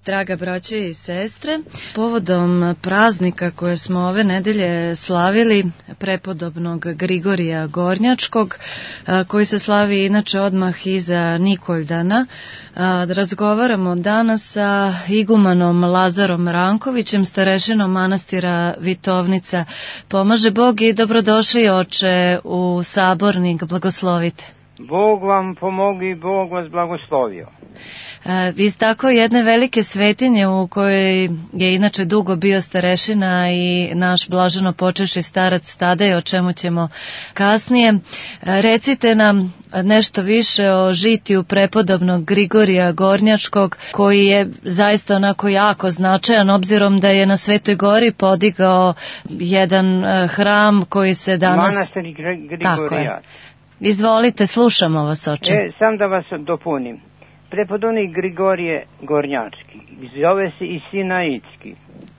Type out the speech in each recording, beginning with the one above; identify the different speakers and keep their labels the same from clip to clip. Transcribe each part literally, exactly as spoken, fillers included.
Speaker 1: Draga braće i sestre, povodom praznika koje smo ove nedelje slavili, prepodobnog Grigorija Gornjačkog, koji se slavi inače odmah iza Nikoldana, razgovaramo danas sa igumanom Lazarom Rankovićem, starešinom manastira Vitovnica. Pomaže Bog i dobrodošli, oče, u sabornik, blagoslovite.
Speaker 2: Bog vam pomogi, Bog vas blagoslovio.
Speaker 1: Iz tako jedne velike svetinje u kojoj je inače dugo bio starešina i naš blaženo počevši starac Tadej, o čemu ćemo kasnije, recite nam nešto više o žitiju prepodobnog Grigorija Gornjačkog, koji je zaista onako jako značajan, obzirom da je na Svetoj Gori podigao jedan hram koji se danas...
Speaker 2: Manastir Grigorija.
Speaker 1: Izvolite, slušamo vas, oče.
Speaker 2: E, sam da vas dopunim. Prepodobnik Grigorije Gornjački, zove se i Sinaitski.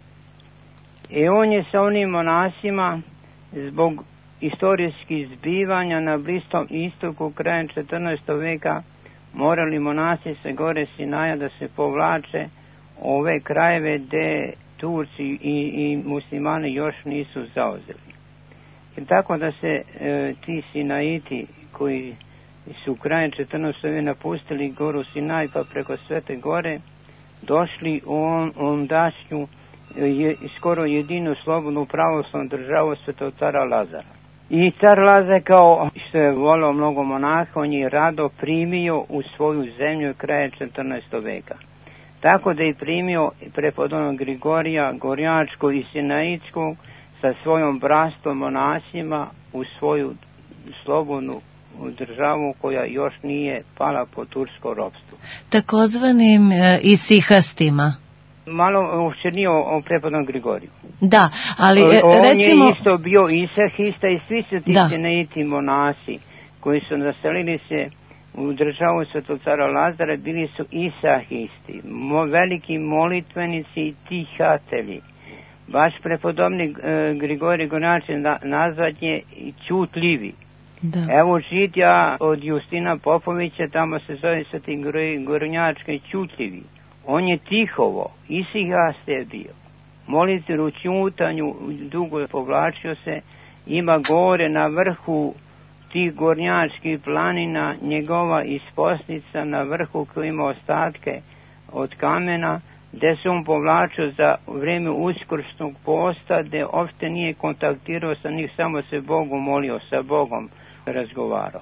Speaker 2: I on je sa onim monasima zbog istorijskih zbivanja na Bliskom istoku krajem četrnaestog veka morali monasi sa gore Sinaja da se povlače ove krajeve gde Turci i, i muslimani još nisu zauzeli. I tako da se e, ti Sinaiti koji su krajem četrnaestog veka napustili goru Sinaj pa preko Svete Gore došli u ondašnju je, skoro jedinu slobodnu pravoslavnu državu Svetog cara Lazara. I car Lazar, kao što je volio mnogo monaha, on je rado primio u svoju zemlju krajem četrnaestog veka. Tako da je primio prepodobnog Grigorija Gornjačkog i Sinaitskog sa svojom brastom monasima u svoju slobodnu državu koja još nije pala po tursko ropstvo.
Speaker 1: Takozvanim e, isihastima.
Speaker 2: Malo učernio o prepodobnom Grigoriju.
Speaker 1: Da, ali e,
Speaker 2: on
Speaker 1: recimo...
Speaker 2: On je isto bio isahista i svi su ti Sinaiti monasi koji su naselili se u državu Svetog cara Lazara bili su isahisti, mo, veliki molitvenici i tihatelji. Baš prepodobni e, Grigorij Gornjački na, nazvat je čutljivi. Da. Evo žitja od Justina Popovića, tamo se zove Sveti Gornjački čutljivi. On je tihovo, isihaste je bio. Molite u čutanju, dugo je povlačio se, ima gore na vrhu tih gornjačkih planina, njegova isposnica na vrhu koji ima ostatke od kamena, gde se on povlačio za vrijeme uskrsnog posta, gde uopšte nije kontaktirao sa njih, samo se Bogu molio, sa Bogom razgovarao.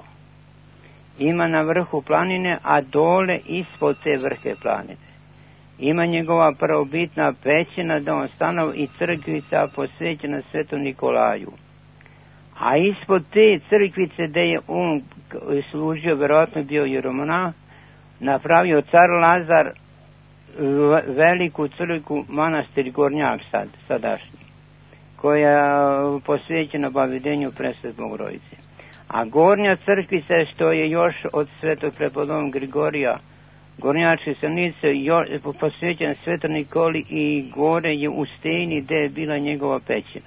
Speaker 2: Ima na vrhu planine, a dole ispod te vrhe planine ima njegova prvobitna pećina da on stanov i crkvica posvećena Svetom Nikolaju. A ispod te crkvice gde je on služio, vjerojatno bio jeromonah, napravio car Lazar veliku crkvu, manastir Gornjak sad, sadašnji, koja je posvećena Bavidenju Presvete Bogorodice. A gornja crkvica što je još od svetog prepodobnog Grigorija Gornjačke Sanice posvećena Svetom Nikoli i gore je u steni gde je bila njegova pećina.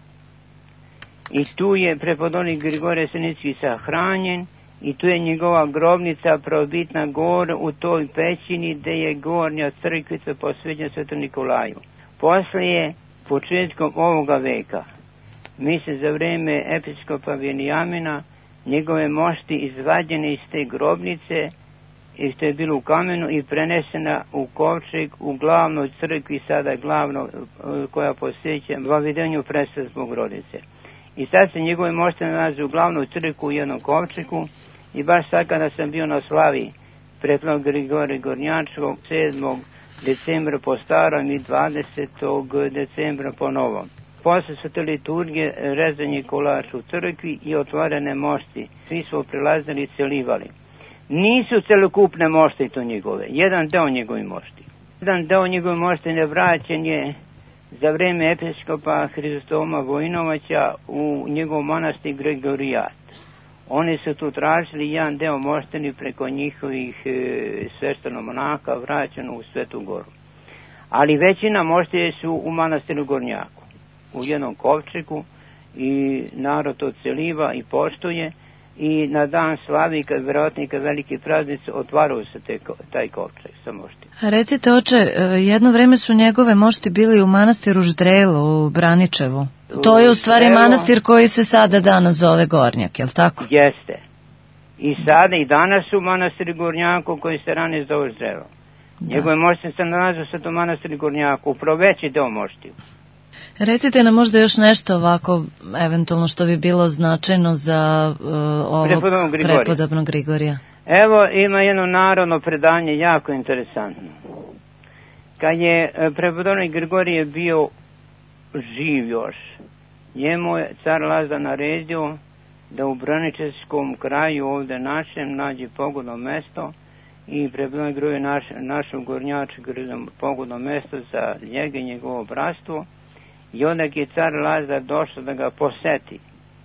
Speaker 2: I tu je prepodobnik Grigorije Sanički sahranjen i tu je njegova grobnica prvobitna gore u toj pećini gde je gornja crkvica posvećena Svetom Nikolaju. Poslije, početkom ovoga veka, misle za vrijeme episkopa Venijamina, njegove mošti izvađene iz te grobnice i što je bilo u kamenu i prenesena u kovčeg u glavnoj crkvi, sada glavno koja posjeća Bavidenju Presvete Bogorodice. I sad se njegove mošte nalaze u glavnoj crkvi u jednom kovčeku i baš sad kada sam bio na slavi prepodobnog Grigorija Gornjačkog sedmog decembra po starom i dvadesetog decembra po novom. Posle su te liturgije, rezanje kolača u crkvi i otvorene mošti. Svi su prilazili i celivali. Nisu celokupne mošte to njegove, jedan deo njegove mošti. Jedan deo njegove mošte nevraćen je za vreme episkopa Hrizostoma Vojinovaća u njegov manastir Grigorijat. Oni su tu tražili jedan deo mošteni preko njihovih e, sveštenomonaka vraćeno u Svetu Goru. Ali većina moštenje su u manastiru Gornjaku, u jednom kovčeku i narod to celiva i poštuje. i na dan slavi, kad vjerojatnika velike praznice, otvarao se te, taj kovčeg sa moštima.
Speaker 1: Recite, oče, jedno vreme su njegove mošti bili u manastiru Ždrelo u Braničevu. To je u stvari Ždrelo, manastir koji se sada danas zove Gornjak, je li tako?
Speaker 2: Jeste. I sada i danas su manastir Gornjaku koji se ranije zove Ždrelo. Njegove mošti se nalaze sad u manastiru Gornjaku, upravo veći deo moštiju.
Speaker 1: Recite nam možda još nešto ovako, eventualno što bi bilo značajno za uh, ovog prepodobnog Grigorija. prepodobnog Grigorija.
Speaker 2: Evo, ima jedno narodno predanje, jako interesantno. Kad je prepodobni Grigorije bio živ još, njemu je car Lazar naredio da u Braničevskom kraju ovde našem nađe pogodno mesto i prepodobni Grigorije naš, našo Gornjaču pogodno mesto za njega i njegovo bratstvo. I onda je car Lazar došao da ga poseti.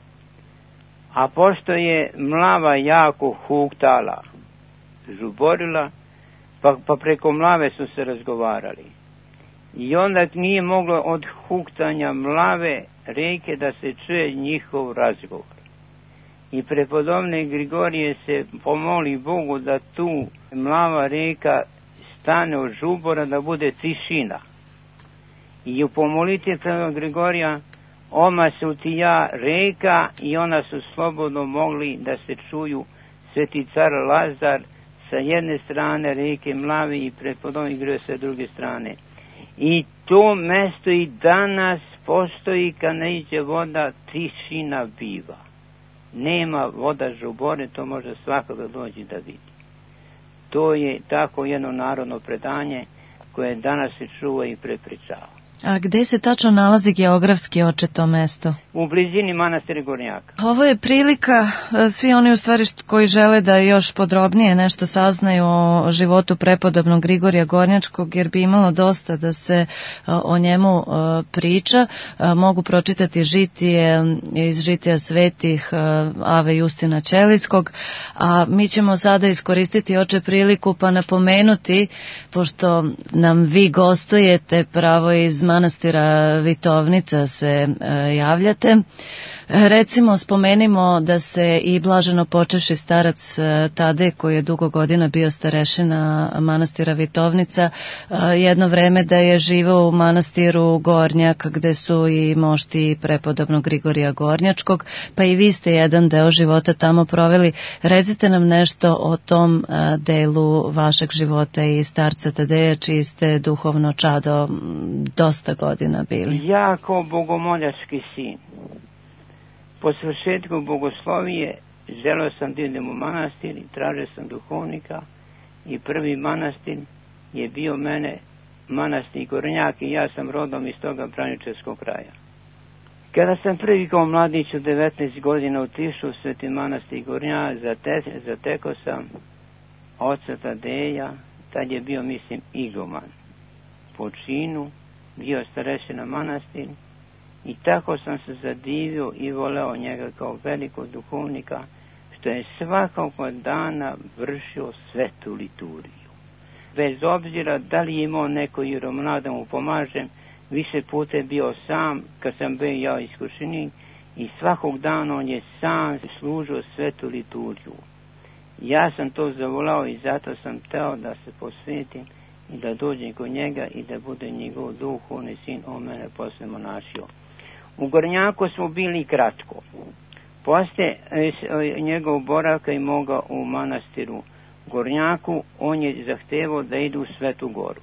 Speaker 2: A pošto je mlava jako huktala, žuborila, pa, pa preko mlave su se razgovarali. I onda nije moglo od huktanja mlave reke da se čuje njihov razgovor. I prepodobni Grigorije se pomoli Bogu da tu mlava reka stane od žubora, da bude tišina. I u pomolitvi prepodobnog Grigorija oma se utija reka i ona su slobodno mogli da se čuju sveti car Lazar sa jedne strane reke Mlavi i prepodobni Grigorije sa druge strane. I to mesto i danas postoji, kad ne iđe voda, tišina biva. Nema voda žubore, to može svakoga doći da vidi. To je tako jedno narodno predanje koje danas se čuva i prepričava.
Speaker 1: A gde se tačno nalazi geografski, oče, to mesto?
Speaker 2: U blizini manastira Gornjaka.
Speaker 1: Ovo je prilika, svi oni u stvari koji žele da još podrobnije nešto saznaju o životu prepodobnog Grigorija Gornjačkog, jer bi imalo dosta da se o njemu priča, mogu pročitati žitije iz žitija svetih Ave Justina Ćelijskog, a mi ćemo sada iskoristiti, oče, priliku pa napomenuti, pošto nam vi gostujete pravo iz manastira Vitovnica se e, javljate. Recimo, spomenimo da se i blaženo počevši starac Tadej, koji je dugo godina bio starešina manastira Vitovnica, jedno vreme da je živeo u manastiru Gornjak, gde su i mošti prepodobnog Grigorija Gornjačkog, pa i vi ste jedan deo života tamo proveli. Recite nam nešto o tom delu vašeg života i starca Tadeja, čiji ste duhovno čado dosta godina bili.
Speaker 2: Jako bogomoljački sin. Po svršetku bogoslovije želeo sam da idem u manastir i tražio sam duhovnika i prvi manastir je bio mene manastir Gornjak i ja sam rodom iz toga Braničevskog kraja. Kada sam prvi kao mladić od devetnaest godina otišao u sveti manastir Gornjak, zate, zatekao sam oca Tadeja, tad je bio, mislim, iguman po činu, bio starešina manastir. I tako sam se zadivio i voleo njega kao velikog duhovnika, što je svakog dana vršio svetu liturgiju. Bez obzira da li je imao neko jeromonah da mu pomažem, više puta je bio sam, kad sam bio ja iskušenik, i svakog dana on je sam služio svetu liturgiju. Ja sam to zavolao i zato sam teo da se posvetim i da dođem kod njega i da bude njegov duhovni sin, on mene posle monašio. U Gornjaku smo bili kratko. Posle njegov boravka i moga u manastiru Gornjaku, on je zahtevao da idu u Svetu Goru,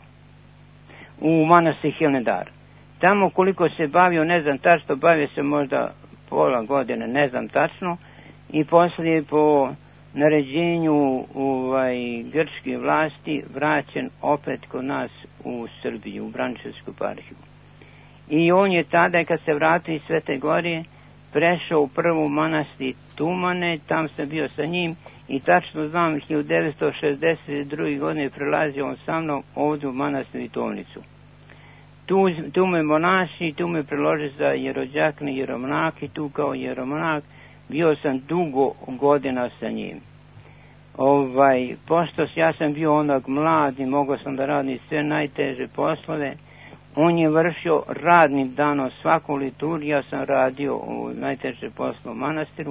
Speaker 2: u manastir Hilandar. Tamo koliko se bavio, ne znam tačno, bavio se možda pola godine, ne znam tačno, i poslije po naređenju ovaj, grčke vlasti vraćen opet kod nas u Srbiju, u Braničevsku eparhiju. I on je tada, kad se vratio iz Svete Gore, prešao u prvu manastir Tumane, tam sam bio sa njim i tačno znam, hiljadu devetsto šezdeset druge godine prelazio on sa mnom ovdje u manastir Vitovnicu. Tu, tu me monaši, tu me preloži za jerođakni jeromonak i tu kao jeromonak bio sam dugo godina sa njim. Ovaj, pošto ja sam bio onog mlad i mogao sam da radim sve najteže poslove, on je vršio radnim danom svaku liturgiju, ja sam radio u najteže poslu u manastiru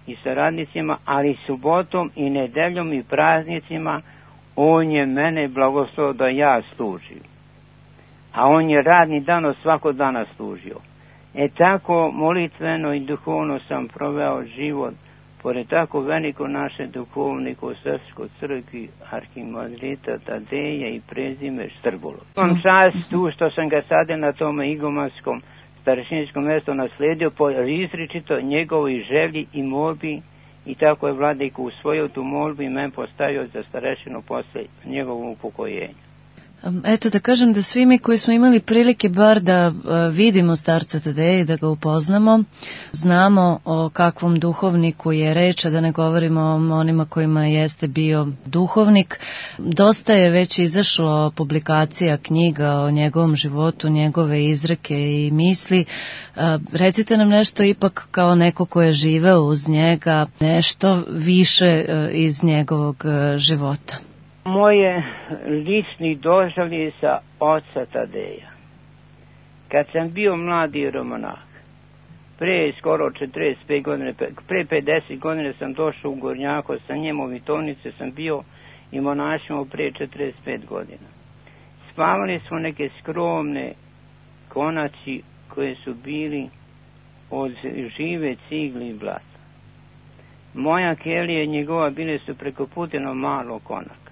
Speaker 2: i saradnicima, ali subotom i nedeljom i praznicima on je mene blagoslovio da ja služim. A on je radni dan od svakog dana služio. E tako molitveno i duhovno sam proveo život, pored tako veliko naše duhovnike u Srpskoj crkvi, arhimandrita Tadeja i prezime Štrbulović. Imam čast tu što sam ga sada na tome igumanskom starešinskom mjestu nasledio po izričito njegovoj želji i molbi, i tako je vladik usvojio tu molbu i men postavio za starešinu posle njegovog upokojenja.
Speaker 1: Eto da kažem da svi mi koji smo imali prilike bar da vidimo starca Tadeja i da ga upoznamo, znamo o kakvom duhovniku je reč, a da ne govorimo o onima kojima jeste bio duhovnik. Dosta je već izašlo publikacija knjiga o njegovom životu, njegove izreke i misli. Recite nam nešto ipak kao neko ko je živeo uz njega, nešto više iz njegovog života.
Speaker 2: Moje lični doživlje sa oca Tadeja. Kad sam bio mladi jeromonah, pre skoro četrdeset pet godine, pre pedeset godine sam došao u Gornjako, sa njim u Vitovnice sam bio i monašimo pre četrdeset pet godina. Spavali smo neke skromne konaci koje su bili od žive cigle i blata. Moja kelija i njegova bile su preko puteno malo konaka.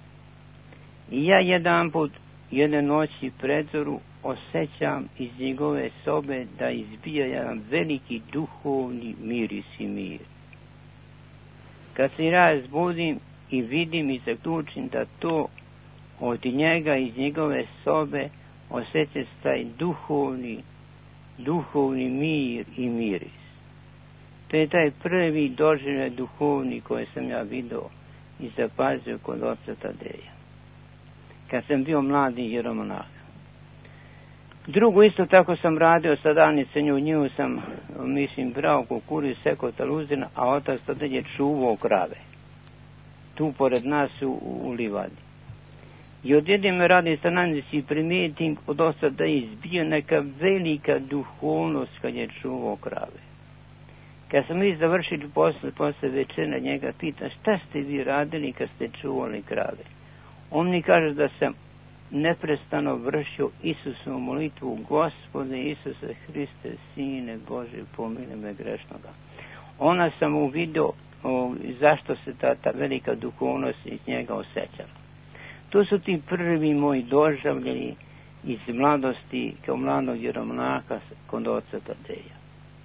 Speaker 2: I ja jedan put, jedne noći predzoru, osjećam iz njegove sobe da izbija jedan veliki duhovni miris i mir. Kad se razbudim i vidim i zaključim da to od njega iz njegove sobe osjeća taj duhovni, duhovni mir i miris. To je taj prvi doživljaj duhovni koje sam ja vidio i zapazio kod oca Tadeja, kad sam bio mladi jeromonah. Drugo isto tako sam radio sa davnicenju, nju sam, mislim, brao kukuruz, sekao taluzina, a otac Tadej je čuvao krave. Tu pored nas u, u livadi. I odjedem me radi stananici i primijetim od oca da je izbio neka velika duhovnost kad je čuvao krave. Kad smo mi završili posle, posle večera, njega pita šta ste vi radili kad ste čuvali krave. On mi kaže da sam neprestano vršio Isusovu molitvu, Gospode Isuse Hriste, Sine Bože, pomili me grešnoga. Ona sam uvidio o, zašto se ta, ta velika duhovnost iz njega osjećala. To su ti prvi moji doživljaji iz mladosti kao mladog jeromonaha kod oca Tadeja.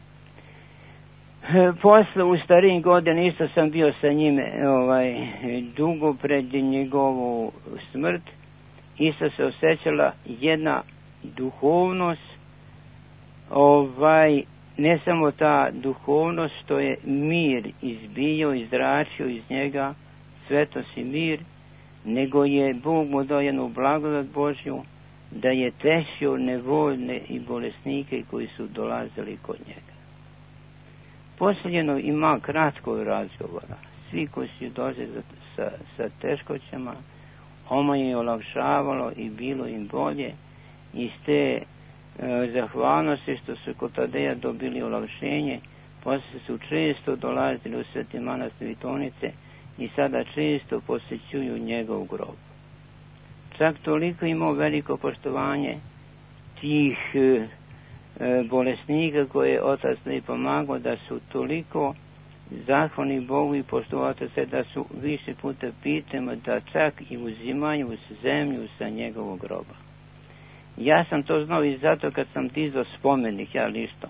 Speaker 2: Posle u starijim godina isto sam bio sa njime ovaj, dugo pred njegovu smrt. Isto se osjećala jedna duhovnost, ovaj, ne samo ta duhovnost što je mir izbio, izračio iz njega, svetost i mir, nego je Bog mu dao jednu blagodat Božju da je tešio nevoljne i bolesnike koji su dolazili kod njega. Posljedno ima kratko razgovora. Svi koji su došli sa, sa teškoćama, ono je olakšavalo i bilo im bolje. Iz te e, zahvalnosti što su kod Tadeja dobili olakšenje, poslije su često dolazili u Sveti manastir Vitovnice i sada često posjećuju njegov grob. Čak toliko imao veliko poštovanje tih e, bolesnika koje je otac ne pomagao, da su toliko zahvalni Bogu i poštovati se da su više puta pitamo da čak i uzimaju zemlju sa njegovog groba. Ja sam to znao i zato kad sam dizao spomenik, ja listo.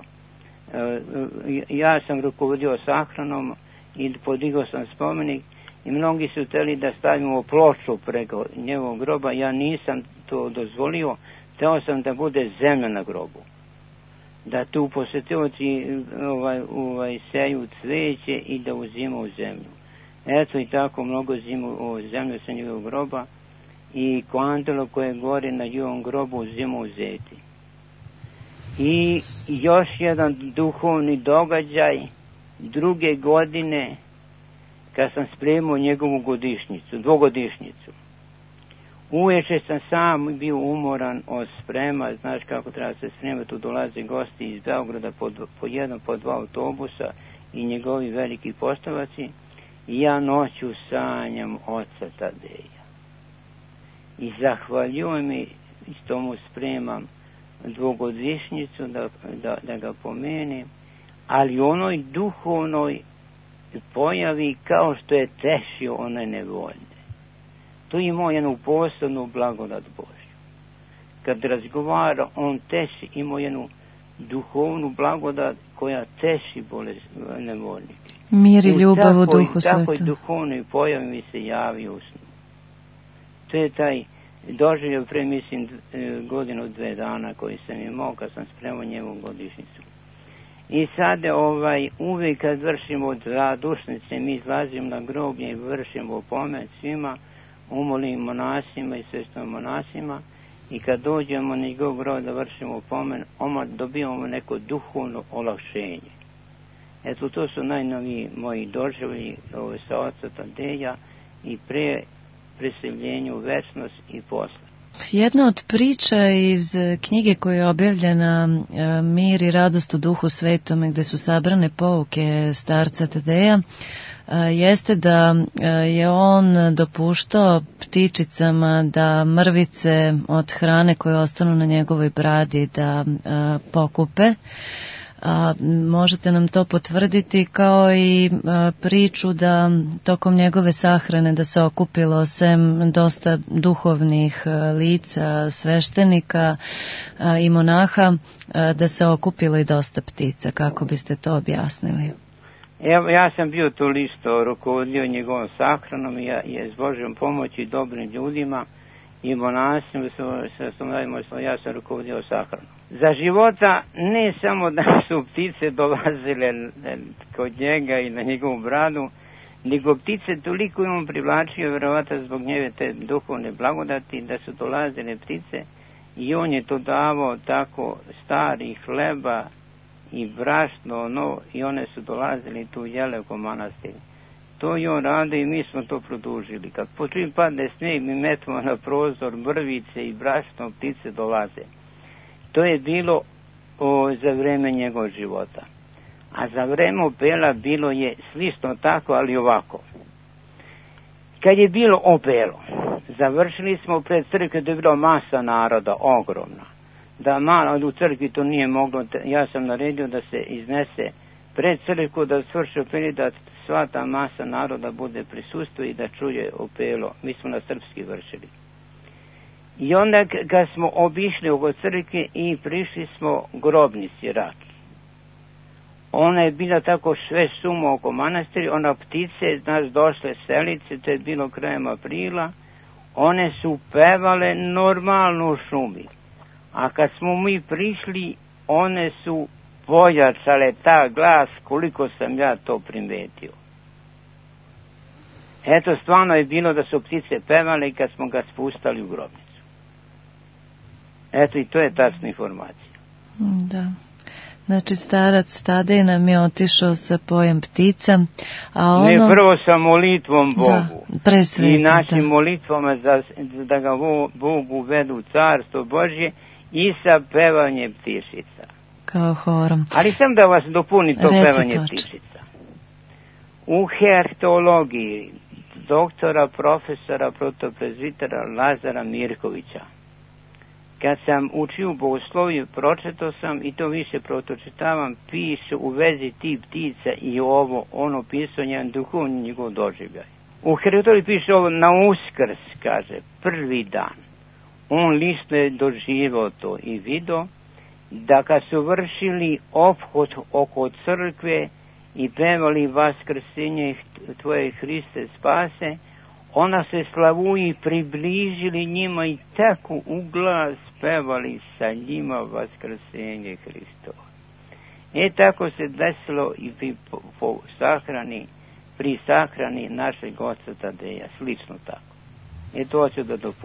Speaker 2: Ja sam rukovodio sahranom i podigao sam spomenik i mnogi su htjeli da stavimo ploču preko njegovog groba. Ja nisam to dozvolio, htio sam da bude zemlja na grobu. Da tu posjetioci ovaj, ovaj, seju cveće i da uzimaju zemlju. Eto i tako mnogo uzimaju zemlju sa njegovog groba i kvantilo koje gore na njegovom grobu uzimaju zeti. I još jedan duhovni događaj druge godine kad sam spremao njegovu godišnjicu, dvogodišnjicu. Uveče sam sam bio umoran od sprema, znaš kako treba se spremati, tu dolaze gosti iz Beograda po, po jedno, po dva autobusa i njegovi veliki postavaci, ja noću sanjam oca Tadeja. I zahvaljujem i tomu spremam dvogodišnjicu da, da, da ga pomenem, ali onoj duhovnoj pojavi kao što je tešio one nevoljne. To je imao jednu posebnu blagodat Božju. Kad razgovara, on teši, imao jednu duhovnu blagodat koja teši bolest nevoljnike.
Speaker 1: Mir i ljubav u duhu svetom.
Speaker 2: U takvoj duhovnoj pojavi mi se javi u snu. To je taj doživio pre, mislim, godinu, dve dana koji sam imao kad sam spremao njemu godišnjicu. I sada ovaj, uvijek kad vršimo zadušnice, mi izlazimo na groblje i vršimo pomen svima, umolim monasima i sestrom monasima, i kad dođemo na njegov grob da vršimo pomen, oma dobijamo neko duhovno olakšenje. Eto, to su najnoviji moji doživlji ove, sa oca Tadeja i pre preseljenju u večnost i posle.
Speaker 1: Jedna od priča iz knjige koja je objavljena Mir i radost u duhu svetome, gde su sabrane pouke starca Tadeja, jeste da je on dopuštao ptičicama da mrvice od hrane koje ostanu na njegovoj bradi da pokupe. A možete nam to potvrditi, kao i a, priču da tokom njegove sahrane da se okupilo sem dosta duhovnih a, lica, sveštenika a, i monaha, a, da se okupilo i dosta ptica. Kako biste to objasnili?
Speaker 2: Evo, ja sam bio to listo rukovodio njegovom sahranom i ja, je s Božjom pomoći dobrim ljudima i monasima, ja sam rukovodio sahranom. Za života ne samo da su ptice dolazile kod njega i na njegovu bradu, nego ptice toliko je on privlačio, vjerovatno zbog njeve te duhovne blagodati, da su dolazile ptice i on je to davao tako stari hleba i brašno, no, i one su dolazili tu jele oko manastira. To je on radio i mi smo to produžili. Kad po čim padne snijeg, mi metimo na prozor mrvice i brašno, ptice dolaze. To je bilo o, za vreme njegov života. A za vreme opela bilo je slično tako, ali ovako. Kad je bilo opelo, završili smo pred crkve, da je bila masa naroda, ogromna. Da malo u crkvi to nije moglo, ja sam naredio da se iznese pred crkvu, da svrši opeli, da sva ta masa naroda bude prisustvo i da čuje opelo. Mi smo na srpski vršili. I onda kad smo obišli oko crkve i prišli smo grobnici Raki. Ona je bila tako sve sumo oko manastiri, ona ptice, znaš, došle selice, to je bilo krajem aprila, one su pevale normalno u šumi. A kad smo mi prišli, one su pojačale ta glas koliko sam ja to primetio. Eto, stvarno je bilo da su ptice pevale i kad smo ga spustali u grobnicu. Eto, i to je tačna informacija.
Speaker 1: Da. Znači, starac Tadej nam je otišao sa pojem ptica, a ono...
Speaker 2: Ne, prvo sa molitvom Bogu.
Speaker 1: Da, pre sveta,
Speaker 2: i našim
Speaker 1: da.
Speaker 2: molitvama za, da ga Bog uvedu u carstvo Božje i sa pevanjem ptičica.
Speaker 1: Kao horom.
Speaker 2: Ali sam da vas dopuni to
Speaker 1: Reci
Speaker 2: pevanje
Speaker 1: točno.
Speaker 2: ptičica. U hertologiji doktora, profesora, protoprezvitera Lazara Mirkovića, kad sam učio bogosloviju, pročitao sam i to više protočitavam, piše u vezi tih ptica i ovo, ono pisanje, duhovni njegov doživljaj. U hertologiji piše ovo, na Uskrs, kaže, prvi dan. On lično je doživao to i vidio da kad su vršili ophod oko crkve i pevali Vaskrsenje tvoje Hriste spase, ona se slavuji približili njima i tako u glas pevali sa njima Vaskrsenje Hristovo. E tako se desilo i pri po, po sahrani, pri sahrani našeg oca Tadeja, slično tako. E to ću da dopunim.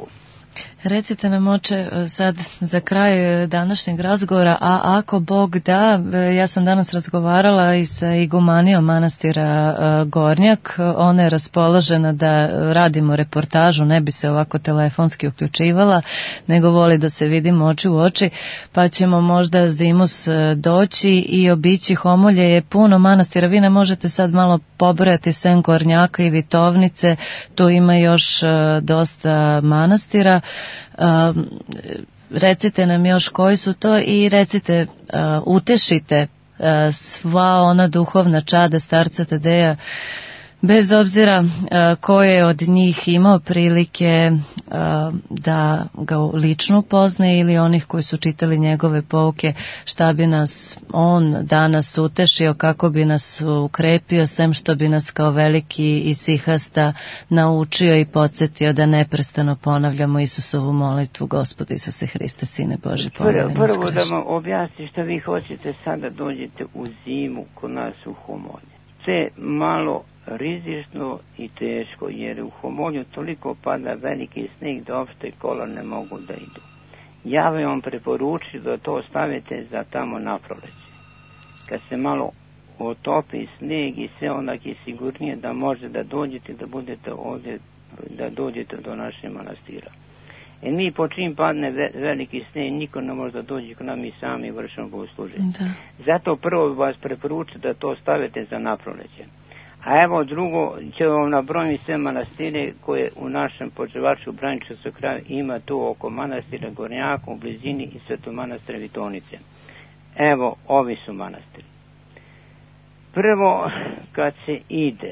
Speaker 1: Recite nam, oče, sad za kraj današnjeg razgovora, a ako Bog da, ja sam danas razgovarala i sa igumanijom manastira Gornjak, ona je raspoložena da radimo reportažu, ne bi se ovako telefonski uključivala, nego voli da se vidimo oči u oči, pa ćemo možda zimus doći i obići. Homolje je puno manastira, vi ne možete sad malo pobrojati sem Gornjaka i Vitovnice, tu ima još dosta manastira. Uh, recite nam još koji su to i recite, uh, utešite uh, sva ona duhovna čada starca Tadeja, bez obzira uh, ko je od njih imao prilike uh, da ga lično upozna ili onih koji su čitali njegove pouke, šta bi nas on danas utešio, kako bi nas ukrepio, sem što bi nas kao veliki isihasta naučio i podsjetio da neprestano ponavljamo Isusovu molitvu: Gospode Isuse Hriste, Sine Boži, pomozi nas.
Speaker 2: Prvo da vam objasnim što vi hoćete sada dođete u zimu kod nas u Homolje. Sve malo rizično i teško, jer u Homolju toliko pada veliki snijeg da uopšte kola ne mogu da idu. Ja bih vam preporučio da to stavite za tamo na proleće. Kad se malo otopi snijeg i sve, onak je sigurnije da može da dođete, da budete ovdje, da dođete do naše manastira. E mi po čim padne veliki snijeg, niko ne može da dođe k nam, mi sami vršimo bogosluženje. Zato prvo vas preporučujem da to stavite za naproleće. A evo drugo, će vam nabrojiti sve manastire koje u našem Počevaču Braničevskog kraju ima tu oko manastira Gornjaka u blizini i Sveto manastira Vitovnice. Evo, ovi su manastiri. Prvo, kad se ide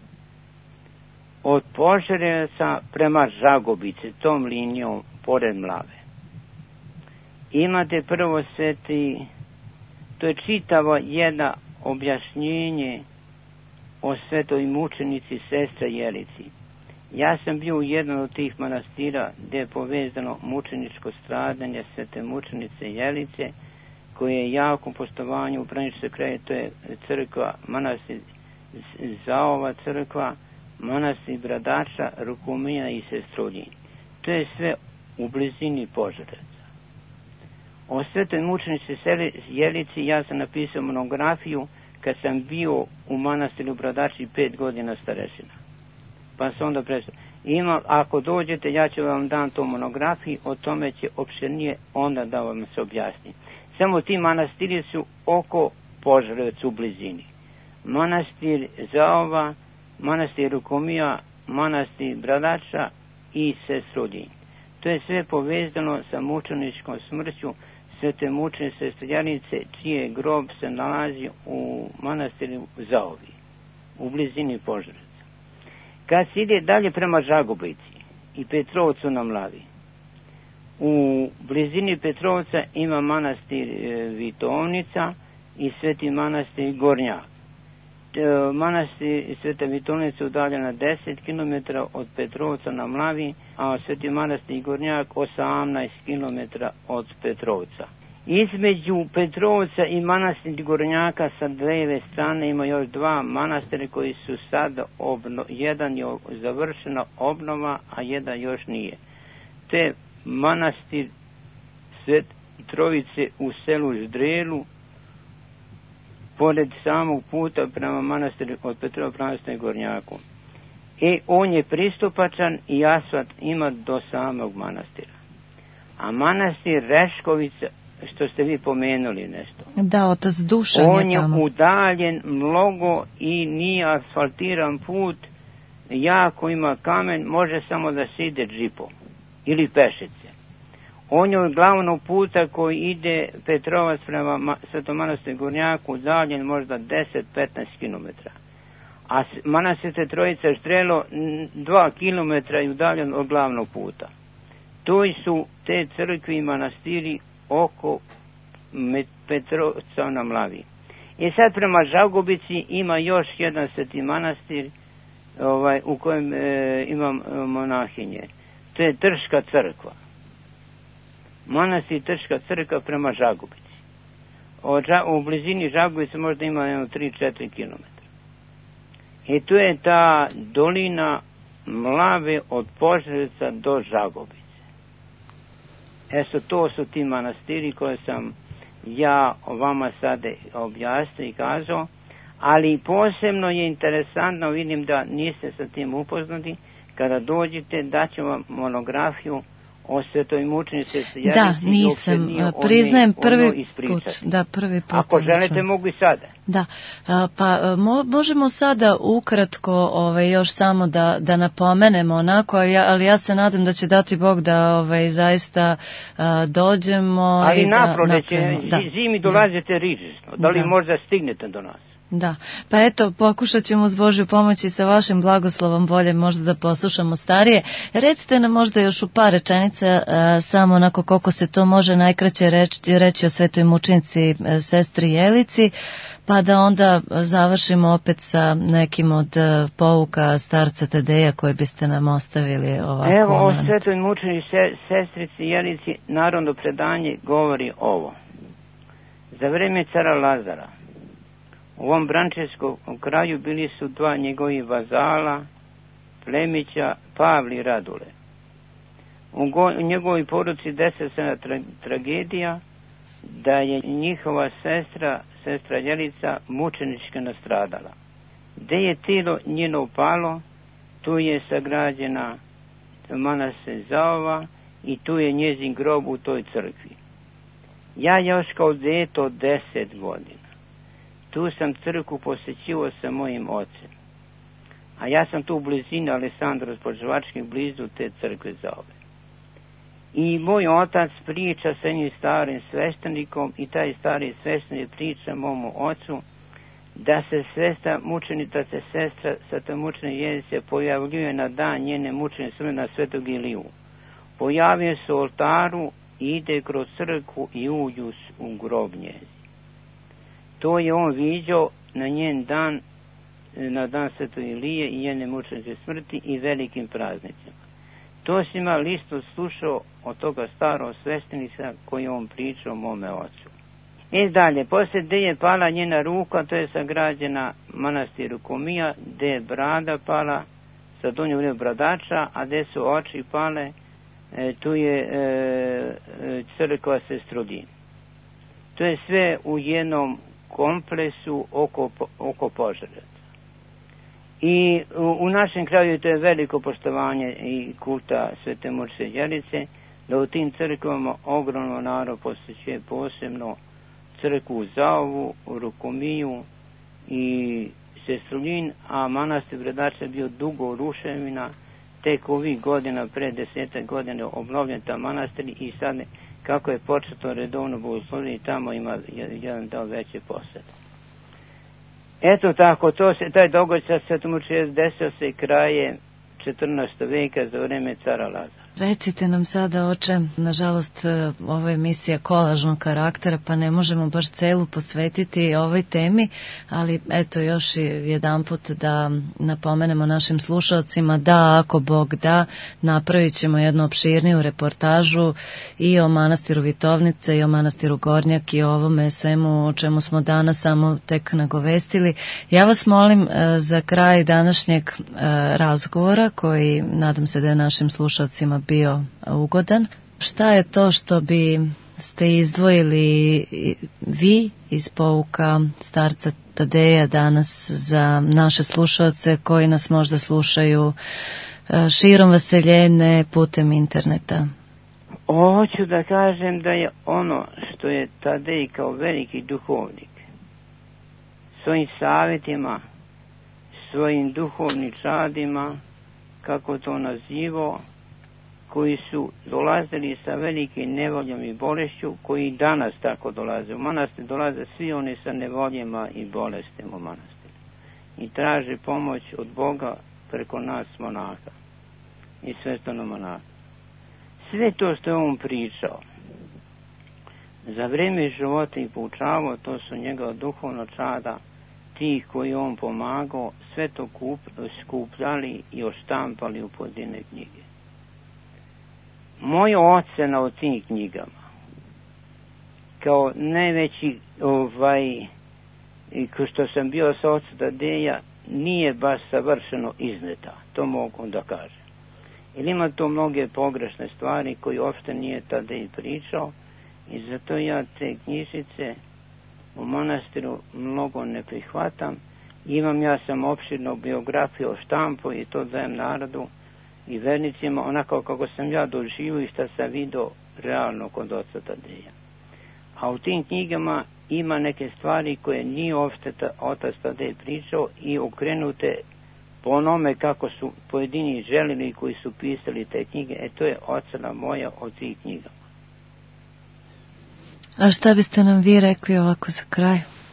Speaker 2: od Požarevaca prema Žagobice, tom linijom pored Mlave, imate prvo sveti, to je čitavo jedno objašnjenje o svetoj mučenici Sestre Jelici. Ja sam bio u jednom od tih manastira gdje je povezano mučeničko stradanje svete mučenice Jelice, koje je jako poštovanju u Braničevskom kraju. To je crkva, manastir Zaova crkva, manastir Bradača, Rukomija i Sestroljin. To je sve u blizini Požarevca. O svetoj mučenici Jelici ja sam napisao monografiju kad sam bio u manastiru Bradači pet godina starešina. Pa sam onda prešao. Ima, ako dođete, ja ću vam dan to monografiju, o tome će opširnije onda da vam se objasni. Samo ti manastiri su oko Požarevca u blizini. Manastir Zaova, manastir Rukomija, manastir Bradača i Sestroljin. To je sve povezano sa mučeničkom smrću svete mučenice Sestre Jelice, čije grob se nalazi u manastiru Zaovi, u blizini Požarevca. Kad se ide dalje prema Žagobici i Petrovcu na Mlavi, u blizini Petrovca ima manastir Vitovnica i sveti manastir Gornjak. Manastir Sveta Vitovnica udaljena deset kilometara od Petrovca na Mlavi, a sveti manastir Gornjak osamnaest kilometara od Petrovca. Između Petrovca i manastir Gornjaka sa dvije strane ima još dva manastira koji su sad obno, jedan je završena obnova, a jedan još nije. To je manastir Svet Trojice u selu Ždrelu, pored samog puta prema manastiru od Petrova prema Gornjaku. I on je pristupačan i asfalt ima do samog manastira. A manastir Reškovica, što ste vi pomenuli nešto.
Speaker 1: Da, otac Dušan
Speaker 2: on
Speaker 1: je tamo.
Speaker 2: On je udaljen mnogo i nije asfaltiran put, jako ima kamen, može samo da se ide džipom ili pešice. On je od glavnog puta koji ide Petrovac prema Svetom manastiru Gornjaku udaljen možda deset do petnaest kilometara. A manastir Trojica Ždrelo dva kilometra je udaljen od glavnog puta. To su te crkve i manastiri oko Petrovca na Mlavi. I sad prema Žagobici ima još jedan sveti manastir ovaj, u kojem e, imam monahinje. To je Trška crkva. Manastir Trška crkva prema Žagobici. Od, u blizini Žagobice možda ima jedno tri do četiri kilometra. I tu je ta dolina Mlave od Požarevca do Žagobice. Eto, to su ti manastiri koje sam ja vama sad objasnio i kazao, ali posebno je interesantno, vidim da niste sa tim upoznati, kada dođete daću vam monografiju o svetoj mučenici Jelici.
Speaker 1: Da, nisam, priznajem prvi put. Da, prvi put.
Speaker 2: Ako želite, mogu i sada.
Speaker 1: Da, pa mo, možemo sada ukratko ovaj, još samo da, da napomenemo onako, ali ja se nadam da će dati Bog da ovaj, zaista a, dođemo.
Speaker 2: Ali
Speaker 1: i
Speaker 2: naproleće,
Speaker 1: da,
Speaker 2: zimi dolazite da. rižisno, da li da. možda stignete do nas?
Speaker 1: Da, pa eto, pokušat ćemo uz Božju pomoć i sa vašim blagoslovom bolje možda da poslušamo starije. Recite nam možda još u par rečenica, a, samo onako koliko se to može najkraće reći, reći o svetoj mučenici a, sestri Jelici, pa da onda završimo opet sa nekim od pouka starca Tadeja koje biste nam ostavili ovako.
Speaker 2: Evo, o svetoj mučenici sestrici Jelici narodno predanje govori ovo. Za vreme cara Lazara u ovom brančevskom kraju bili su dva njegovi vazala, plemića, Pavli i Radule. U, go, u njegovoj poruci desi se na tra, tragedija da je njihova sestra, sestra Jelica, mučenički nastradala. Gde je tijelo njeno palo, tu je sagrađena manastir Zaova i tu je njezin grob u toj crkvi. Ja još kao dete od deset godina tu sam crkvu posjećivao sa mojim ocem. A ja sam tu u blizini Alessandros Poževački, blizu te crkve Zaove. I moj otac priča sa jednim starim sveštenikom i taj stari sveštenik priča momu ocu da se sestra mučenica, se sestra svete mučene Jelice pojavljuje na dan njene mučene smrti na Svetog Iliju. Pojavio se u oltaru, ide kroz crkvu i uđu u grob njezi. To je on viđao na njen dan, na dan Svetog Ilije i njene mučenice smrti i velikim praznicima. To si ima listo slušao od toga starog sveštenika koji on pričao mome ocu. I dalje, poslije gdje je pala njena ruka, to je sagrađena manastiru Komija, gdje je brada pala sa donjom vrijeme bradača, a gdje su oči pale, e, tu je e, crkva Sestrodin. To je sve u jednom kompleksu oko, oko Požarevaca. I u, u našem kraju to je veliko poštovanje i kulta svete mučenice Jelice, da u tim crkvama ogromno narod posjećuje, posebno crkvu Zaovu, Rukomiju i Sestrodin, a manastir Bradača je bio dugo ruševina, tek ovih godina, pre desetak godina obnovljen ta manastir i sad kako je početo redovno bogoslovljenje, tamo ima jedan dao veće posete. Eto tako, to se, taj događaj Svetom mučenici desio se kraje četrnaestog veka za vreme cara Lazara.
Speaker 1: Recite nam sada, oče, nažalost ovo je emisija kolažnog karaktera, pa ne možemo baš celu posvetiti ovoj temi, ali eto još jedanput da napomenemo našim slušalcima da ako Bog da, napravit ćemo jednu opširniju reportažu i o manastiru Vitovnice i o manastiru Gornjak i o ovome svemu o čemu smo danas samo tek nagovestili. Ja vas molim za kraj današnjeg razgovora, koji nadam se da je našim slušalcima bio ugodan. Šta je to što bi ste izdvojili vi iz pouka starca Tadeja danas za naše slušalce koji nas možda slušaju širom Vaseljene putem interneta?
Speaker 2: Hoću da kažem da je ono što je Tadej kao veliki duhovnik svojim savjetima, svojim duhovnim čadima, kako to nazivao, koji su dolazili sa velikim nevoljom i bolešću, koji danas tako dolaze. U manastir dolaze svi oni sa nevoljima i bolestima u manastir. I traže pomoć od Boga preko nas monaha i svešteno monaha. Sve to što je on pričao, za vrijeme života i poučavao, to su njegova duhovna čada, tih koji on pomagao, sve to kup, skupljali i oštampali u pojedine knjige. Moja ocena o tim knjigama, kao najveći, ovaj, ko što sam bio sa oca Tadeja, nije baš savršeno izneta, to mogu da kažem. Ili ima to mnoge pogrešne stvari koje uopšte nije tada i pričao i zato ja te knjižice u manastiru mnogo ne prihvatam. Imam ja sam opširnu biografiju o štampu i to dajem narodu i vernicima onako kako sam ja doživio i šta sam vidio realno kod oca Tadeja. A u tim knjigama ima neke stvari koje nije uopšte ta, otac Tadej pričao i okrenute po onome kako su pojedini želili koji su pisali te knjige. E to je ocena moja od tih knjiga.
Speaker 1: A šta biste nam vi rekli ovako za kraj?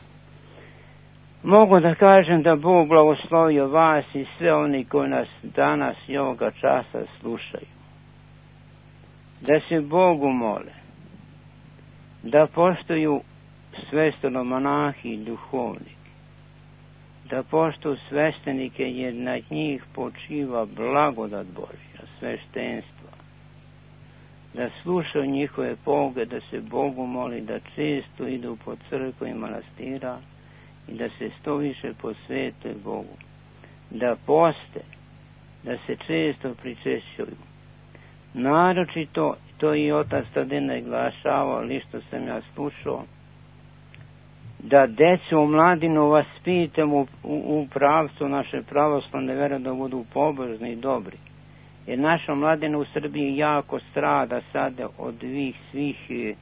Speaker 2: Mogu da kažem da Bog blagoslovio vas i sve oni koji nas danas i ovoga časa slušaju. Da se Bogu mole, da poštuju svešteno monahi i duhovnike, da poštuju sveštenike jer na njih počiva blagodat Božja, sveštenstva, da slušaju njihove pouke, da se Bogu moli, da često idu po crkvu i manastira i da se što više posvete Bogu, da poste, da se često pričešćuju. Naročito, to i otac Tadej naglašavao, ali što sam ja slušao, da decu u mladinu vaspitamo u, u, u pravcu naše pravoslavne vere da budu pobožni i dobri. Jer naša mladina u Srbiji jako strada sada od svih svih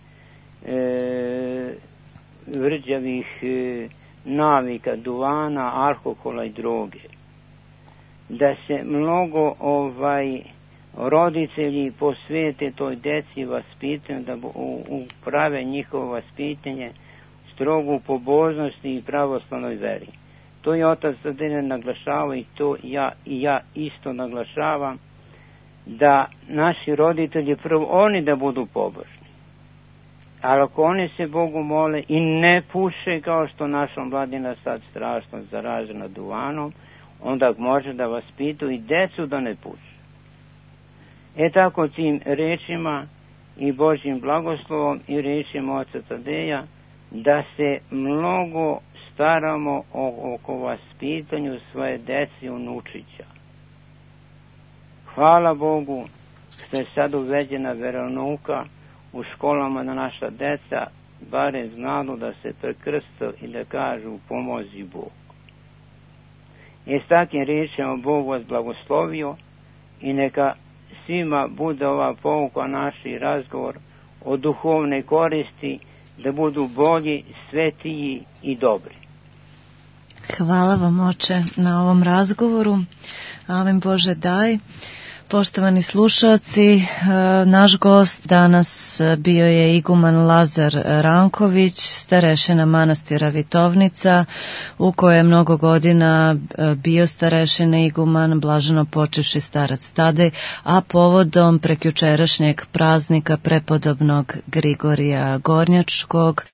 Speaker 2: e, vrđavih e, navika, duvana, alkohola i droge. Da se mnogo ovaj roditelji posvete toj deci vaspitanju, da uprave njihovo vaspitanje strogu pobožnosti i pravoslavnoj veri. To je otac Tadej naglašava i to ja i ja isto naglašavam, da naši roditelji prvo oni da budu pobožni. Ali ako oni se Bogu mole i ne puše kao što naša mladina sad strašno zaražena duvanom, onda može da vaspitaju i decu da ne puše. E tako tim rečima i Božjim blagoslovom i rečima oca Tadeja da se mnogo staramo o, oko vaspitanju svoje deci unučića. Hvala Bogu što je sad uveđena veronauka u školama da naša deca bare znadu da se prekrsto i da kažu pomozi Bog. I s takim riječima Bog vas blagoslovio i neka svima bude ova pouka, naši razgovor o duhovne koristi, da budu bolji, svetiji i dobri.
Speaker 1: Hvala vam, oče, na ovom razgovoru. Amen Bože daj. Poštovani slušalci, naš gost danas bio je iguman Lazar Ranković, starešina manastira Vitovnica, u kojoj je mnogo godina bio starešina iguman, blaženo počivši starac Tadej, a povodom prekjučerašnjeg praznika prepodobnog Grigorija Gornjačkog,